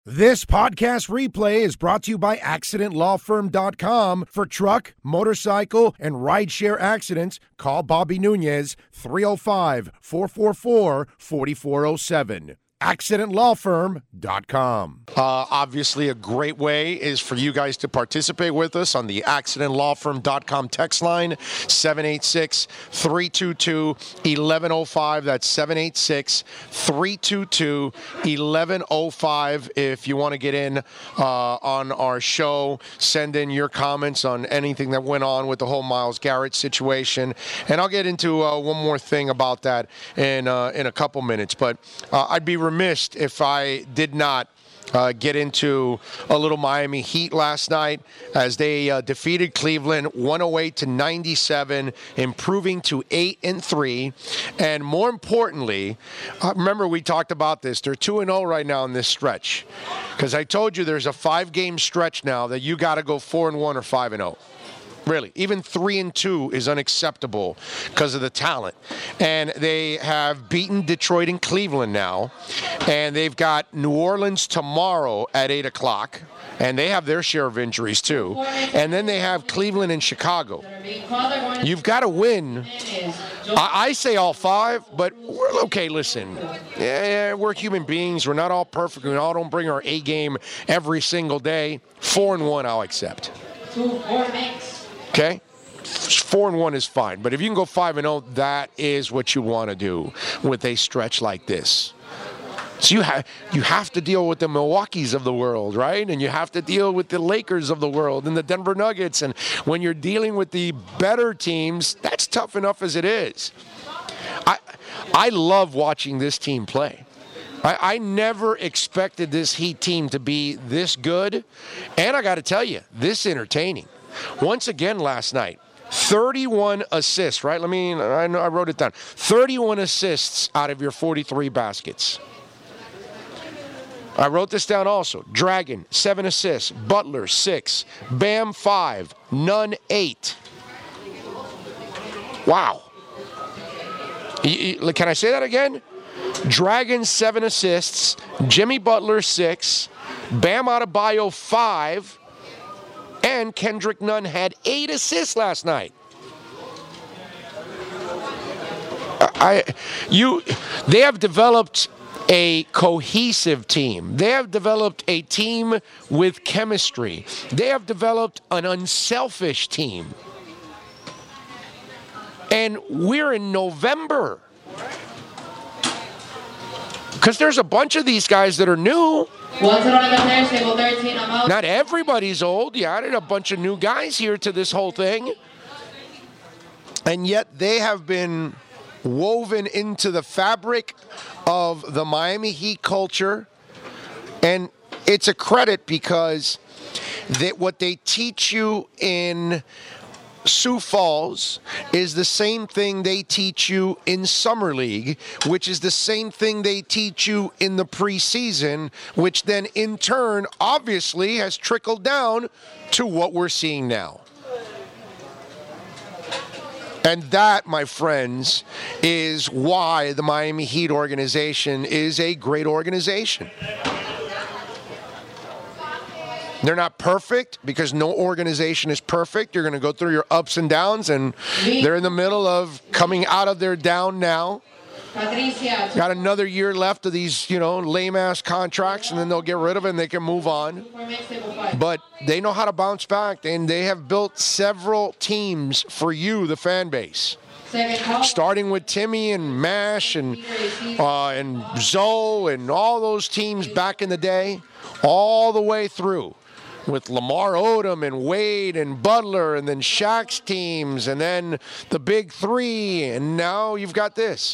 This podcast replay is brought to you by AccidentLawFirm.com. For truck, motorcycle, and rideshare accidents, call Bobby Nunez, 305-444-4407. AccidentLawFirm.com. Obviously, a great way is for you guys to participate with us on the AccidentLawFirm.com text line, 786-322-1105. That's 786-322-1105. If you want to get in on our show, send in your comments on anything that went on with the whole Myles Garrett situation. And I'll get into one more thing about that in a couple minutes. But I'd be remiss if I did not get into a little Miami Heat last night as they defeated Cleveland 108-97, improving to 8-3. And more importantly, remember we talked about this. They're 2-0 right now in this stretch. Because I told you there's a 5-game stretch now that you got to go 4-1 or 5-0. Really, even 3-2 is unacceptable because of the talent. And they have beaten Detroit and Cleveland now. And they've got New Orleans tomorrow at 8 o'clock. And they have their share of injuries, too. And then they have Cleveland and Chicago. You've got to win. I say all 5, but okay, listen. Yeah, we're human beings. We're not all perfect. We all don't bring our A game every single day. 4-1, I'll accept. Okay? 4-1 is fine. But if you can go 5-0, that is what you want to do with a stretch like this. So you have to deal with the Milwaukees of the world, right? And you have to deal with the Lakers of the world and the Denver Nuggets. And when you're dealing with the better teams, that's tough enough as it is. I love watching this team play. I never expected this Heat team to be this good. And I got to tell you, this entertaining. Once again last night, 31 assists, right? I wrote it down. 31 assists out of your 43 baskets. I wrote this down also. Dragon, 7 assists. Butler, 6. Bam, 5. Nunn, 8. Wow. Can I say that again? Dragon, 7 assists. Jimmy Butler, 6. Bam Adebayo, 5. And Kendrick Nunn had 8 assists last night. They have developed a cohesive team. They have developed a team with chemistry. They have developed an unselfish team. And we're in November. Because there's a bunch of these guys that are new. Not everybody's old. You added a bunch of new guys here to this whole thing. And yet they have been woven into the fabric of the Miami Heat culture. And it's a credit because what they teach you in Sioux Falls is the same thing they teach you in Summer League, which is the same thing they teach you in the preseason, which then in turn obviously has trickled down to what we're seeing now. And that, my friends, is why the Miami Heat organization is a great organization. They're not perfect because no organization is perfect. You're going to go through your ups and downs, and they're in the middle of coming out of their down now. Got another year left of these, lame-ass contracts, and then they'll get rid of it and they can move on. But they know how to bounce back, and they have built several teams for you, the fan base. Starting with Timmy and Mash and Zoe and all those teams back in the day, all the way through. With Lamar Odom and Wade and Butler and then Shaq's teams and then the Big Three, and now you've got this.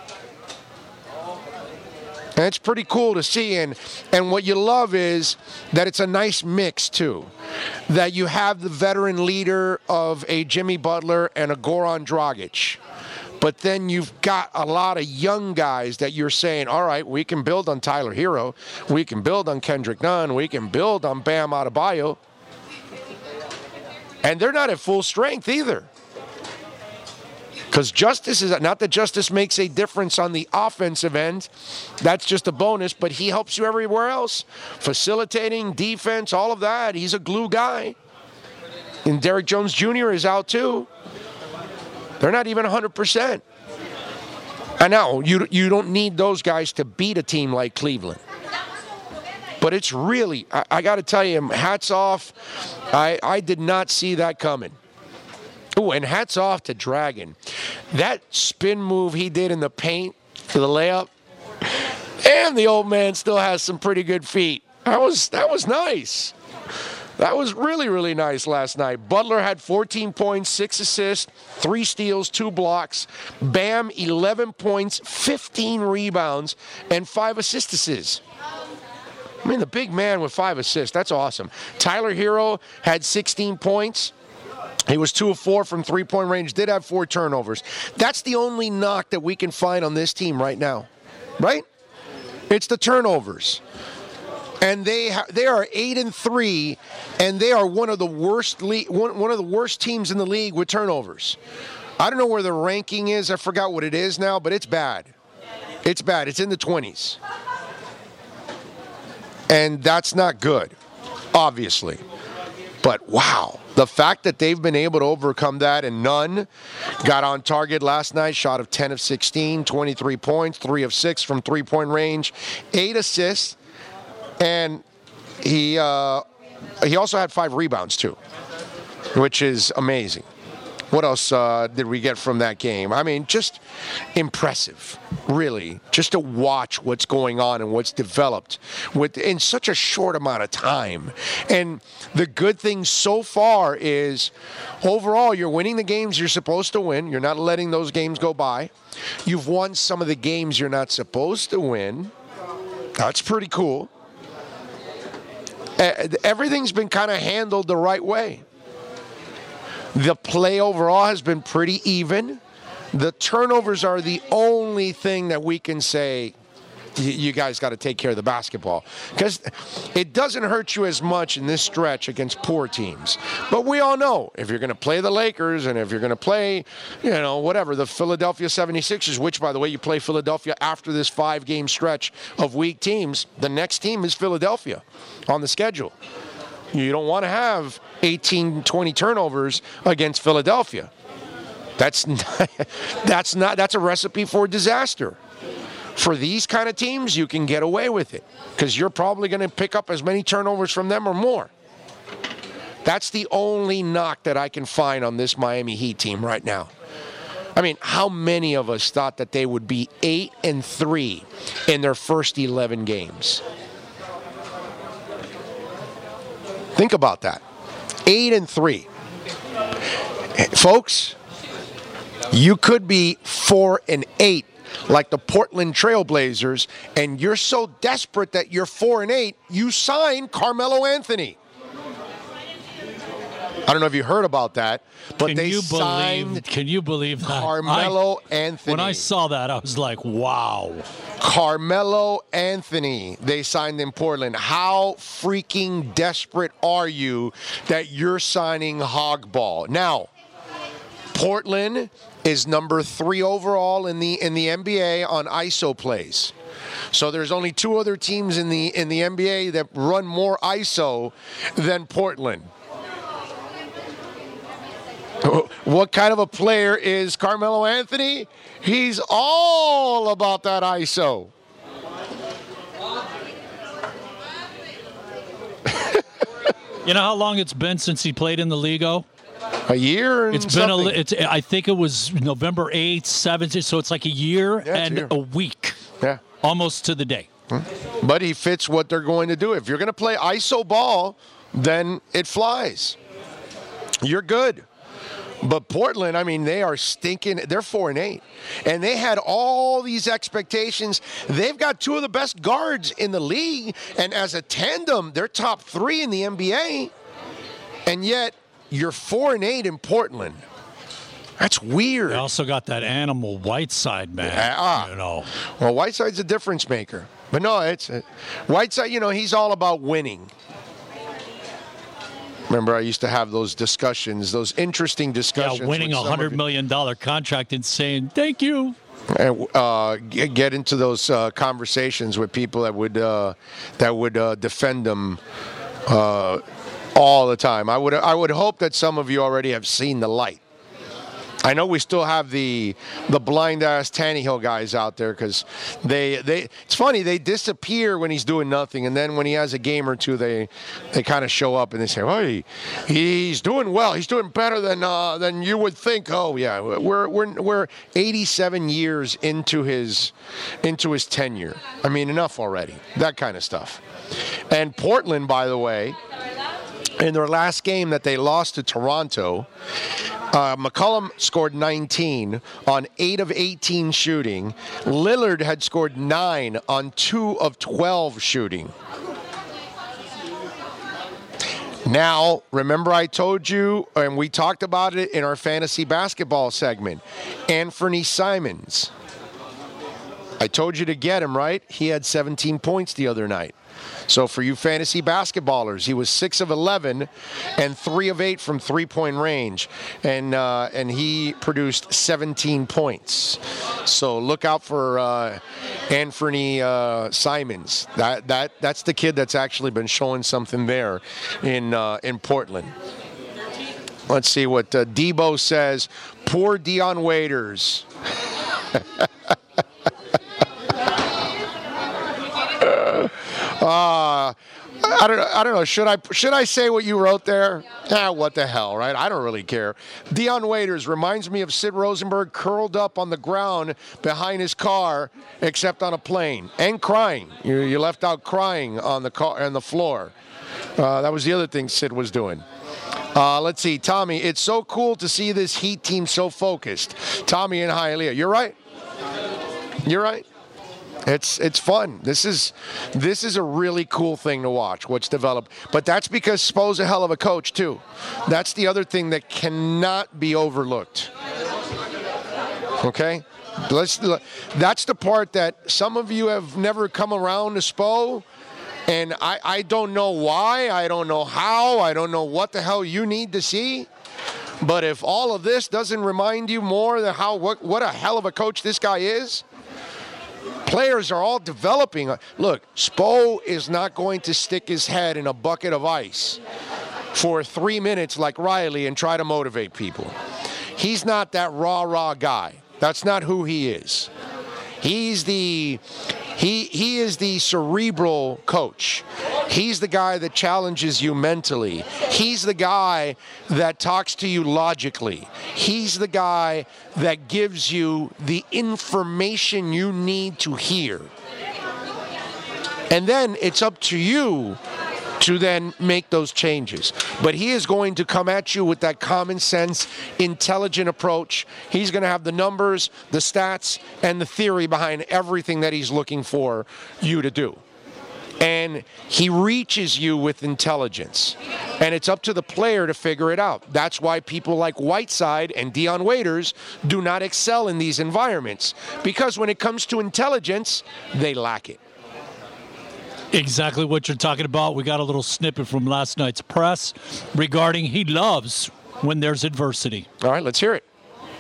And it's pretty cool to see, and what you love is that it's a nice mix too. That you have the veteran leader of a Jimmy Butler and a Goran Dragic. But then you've got a lot of young guys that you're saying, all right, we can build on Tyler Hero. We can build on Kendrick Nunn. We can build on Bam Adebayo. And they're not at full strength either. Because Justice is not that Justice makes a difference on the offensive end. That's just a bonus, but he helps you everywhere else. Facilitating, defense, all of that. He's a glue guy. And Derrick Jones Jr. is out too. They're not even 100%. I know, you don't need those guys to beat a team like Cleveland. But it's really, I got to tell you, hats off. I did not see that coming. Oh, and hats off to Dragon. That spin move he did in the paint for the layup, and the old man still has some pretty good feet. That was nice. That was really, really nice last night. Butler had 14 points, 6 assists, 3 steals, 2 blocks. Bam, 11 points, 15 rebounds, and 5 assists. I mean, the big man with 5 assists, that's awesome. Tyler Hero had 16 points. He was 2 of 4 from three-point range, did have 4 turnovers. That's the only knock that we can find on this team right now, right? It's the turnovers. And they are 8-3, and they are one of the worst one of the worst teams in the league with turnovers. I don't know where the ranking is. I forgot what it is now, but it's bad. It's bad. It's in the 20s. And that's not good, obviously. But wow, the fact that they've been able to overcome that, and Nunn got on target last night, shot of 10 of 16, 23 points, 3 of 6 from three-point range, 8 assists, and he also had 5 rebounds too, which is amazing. What else did we get from that game? I mean, just impressive, really, just to watch what's going on and what's developed in such a short amount of time. And the good thing so far is, overall, you're winning the games you're supposed to win. You're not letting those games go by. You've won some of the games you're not supposed to win. That's pretty cool. Everything's been kind of handled the right way. The play overall has been pretty even. The turnovers are the only thing that we can say, you guys got to take care of the basketball. Because it doesn't hurt you as much in this stretch against poor teams. But we all know, if you're going to play the Lakers and if you're going to play, the Philadelphia 76ers, which, by the way, you play Philadelphia after this 5-game stretch of weak teams, the next team is Philadelphia on the schedule. You don't want to have 18, 20 turnovers against Philadelphia. That's a recipe for disaster. For these kind of teams, you can get away with it because you're probably going to pick up as many turnovers from them or more. That's the only knock that I can find on this Miami Heat team right now. I mean, how many of us thought that they would be 8-3 in their first 11 games? Think about that. 8-3. Folks, you could be 4-8 like the Portland Trailblazers, and you're so desperate that you're 4-8, you sign Carmelo Anthony. I don't know if you heard about that, but signed Can you believe that? Carmelo Anthony. When I saw that, I was like, wow. Carmelo Anthony, they signed in Portland. How freaking desperate are you that you're signing Hogball? Now, Portland is number 3 overall in the NBA on ISO plays. So there's only 2 other teams in the NBA that run more ISO than Portland. What kind of a player is Carmelo Anthony? He's all about that ISO. You know how long it's been since he played in the league? A year and I think it was November 8th, 7th, so it's like a year a week. Yeah. Almost to the day. But he fits what they're going to do. If you're going to play ISO ball, then it flies. You're good. But Portland, I mean, they are stinking. They're 4-8. And they had all these expectations. They've got 2 of the best guards in the league. And as a tandem, they're top 3 in the NBA. And yet, you're 4-8 in Portland. That's weird. They also got that animal Whiteside, man. Well, Whiteside's a difference maker. But no, Whiteside, he's all about winning. Remember, I used to have those discussions, those interesting discussions. Yeah, winning $100 million contract and saying, thank you. And get into those conversations with people that would defend them all the time. I would hope that some of you already have seen the light. I know we still have the blind ass Tannehill guys out there because it's funny, they disappear when he's doing nothing, and then when he has a game or two, they kind of show up and they say, "Hey, he's doing well. He's doing better than you would think." Oh yeah, we're 87 years into his tenure. I mean, enough already. That kind of stuff. And Portland, by the way, in their last game that they lost to Toronto, McCollum scored 19 on 8 of 18 shooting. Lillard had scored 9 on 2 of 12 shooting. Now, remember I told you, and we talked about it in our fantasy basketball segment, Anthony Simons. I told you to get him, right? He had 17 points the other night. So for you fantasy basketballers, he was 6 of 11 and 3 of 8 from three-point range, and he produced 17 points. So look out for Anthony Simons. That's the kid that's actually been showing something there in Portland. Let's see what Debo says. Poor Dion Waiters. I don't know. Should I say what you wrote there? What the hell, right? I don't really care. Dion Waiters reminds me of Sid Rosenberg curled up on the ground behind his car, except on a plane, and crying. You left out crying on the car and the floor. That was the other thing Sid was doing. Let's see, Tommy. It's so cool to see this Heat team so focused. Tommy and Hialeah. You're right. You're right. It's fun. This is a really cool thing to watch, what's developed. But that's because Spo's a hell of a coach, too. That's the other thing that cannot be overlooked. Okay? That's the part that some of you have never come around to Spo, and I don't know why, I don't know how, I don't know what the hell you need to see. But if all of this doesn't remind you more than what a hell of a coach this guy is, players are all developing. Look, Spo is not going to stick his head in a bucket of ice for 3 minutes like Riley and try to motivate people. He's not that rah-rah guy. That's not who he is. He is the cerebral coach. He's the guy that challenges you mentally. He's the guy that talks to you logically. He's the guy that gives you the information you need to hear. And then it's up to you to then make those changes. But he is going to come at you with that common sense, intelligent approach. He's going to have the numbers, the stats, and the theory behind everything that he's looking for you to do. And he reaches you with intelligence. And it's up to the player to figure it out. That's why people like Whiteside and Dion Waiters do not excel in these environments. Because when it comes to intelligence, they lack it. Exactly what you're talking about. We got a little snippet from last night's press regarding he loves when there's adversity. All right, let's hear it.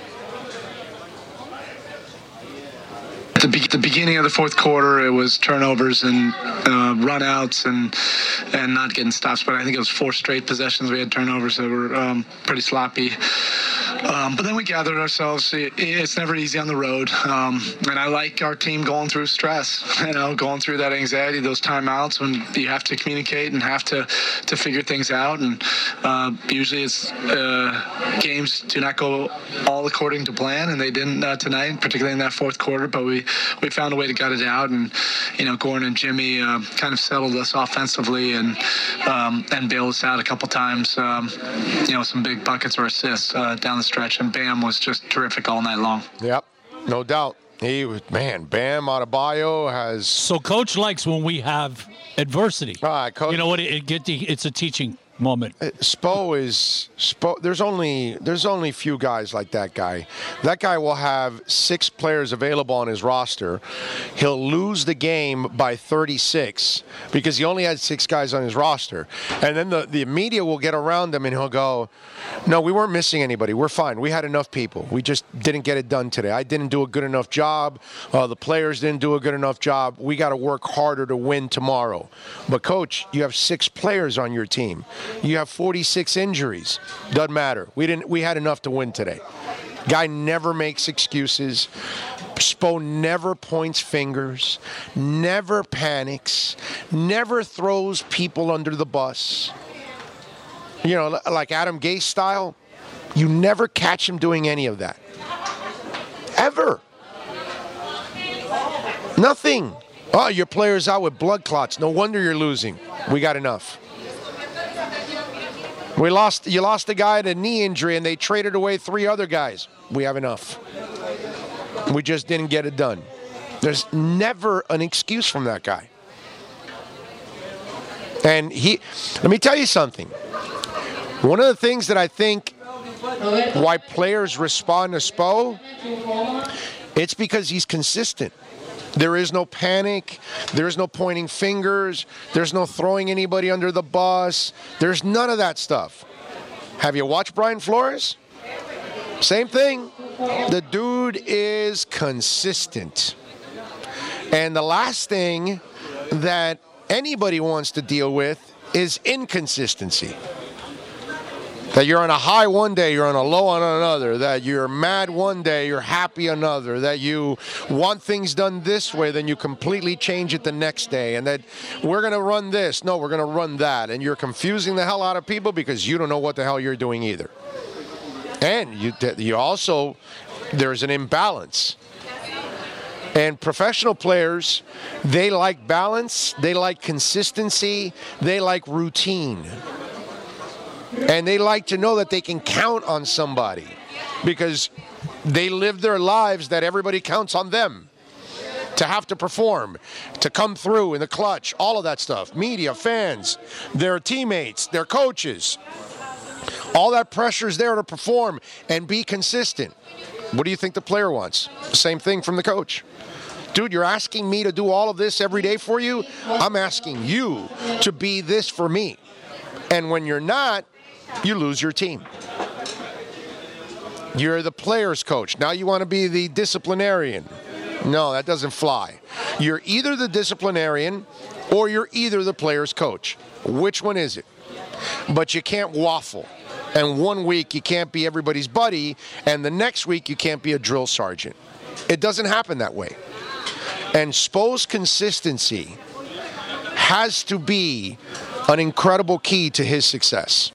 At the beginning of the fourth quarter, it was turnovers and runouts and not getting stops. But I think it was 4 straight possessions we had turnovers that were pretty sloppy. But then we gathered ourselves. It's never easy on the road. And I like our team going through stress, going through that anxiety, those timeouts when you have to communicate and have to figure things out. And usually it's games do not go all according to plan, and they didn't tonight, particularly in that fourth quarter. But we found a way to gut it out, and Gordon and Jimmy kind of settled us offensively and bailed us out a couple times. Some big buckets or assists down the stretch, and Bam was just terrific all night long. Yep, no doubt. Bam Adebayo has. So Coach likes when we have adversity. All right, Coach. You know what? It's a teaching moment. Spo. There's only few guys like that guy. That guy will have 6 players available on his roster. He'll lose the game by 36 because he only had 6 guys on his roster. And then the media will get around him and he'll go, "No, we weren't missing anybody. We're fine. We had enough people. We just didn't get it done today. I didn't do a good enough job. The players didn't do a good enough job. We got to work harder to win tomorrow." But coach, you have 6 players on your team. You have 46 injuries. Doesn't matter. We had enough to win today. Guy never makes excuses. Spo never points fingers, never panics, never throws people under the bus. You know, like Adam Gase style, you never catch him doing any of that. Ever. Nothing. "Oh, your player's out with blood clots. No wonder you're losing. We got enough. You lost a guy to a knee injury and they traded away 3 other guys. We have enough. We just didn't get it done." There's never an excuse from that guy. And let me tell you something. One of the things that I think why players respond to Spo, it's because he's consistent. There is no panic. There's no pointing fingers. There's no throwing anybody under the bus. There's none of that stuff. Have you watched Brian Flores? Same thing. The dude is consistent. And the last thing that anybody wants to deal with is inconsistency. That you're on a high one day, you're on a low on another. That you're mad one day, you're happy another. That you want things done this way, then you completely change it the next day. And that we're going to run this. No, we're going to run that. And you're confusing the hell out of people because you don't know what the hell you're doing either. And you also, there's an imbalance. And professional players, they like balance, they like consistency, they like routine. And they like to know that they can count on somebody because they live their lives that everybody counts on them to have to perform, to come through in the clutch, all of that stuff. Media, fans, their teammates, their coaches. All that pressure is there to perform and be consistent. What do you think the player wants? Same thing from the coach. Dude, you're asking me to do all of this every day for you? I'm asking you to be this for me. And when you're not, you lose your team. You're the player's coach. Now you want to be the disciplinarian. No, that doesn't fly. You're either the disciplinarian or you're either the player's coach. Which one is it? But you can't waffle. And one week you can't be everybody's buddy, and the next week you can't be a drill sergeant. It doesn't happen that way. And Spo's consistency has to be an incredible key to his success.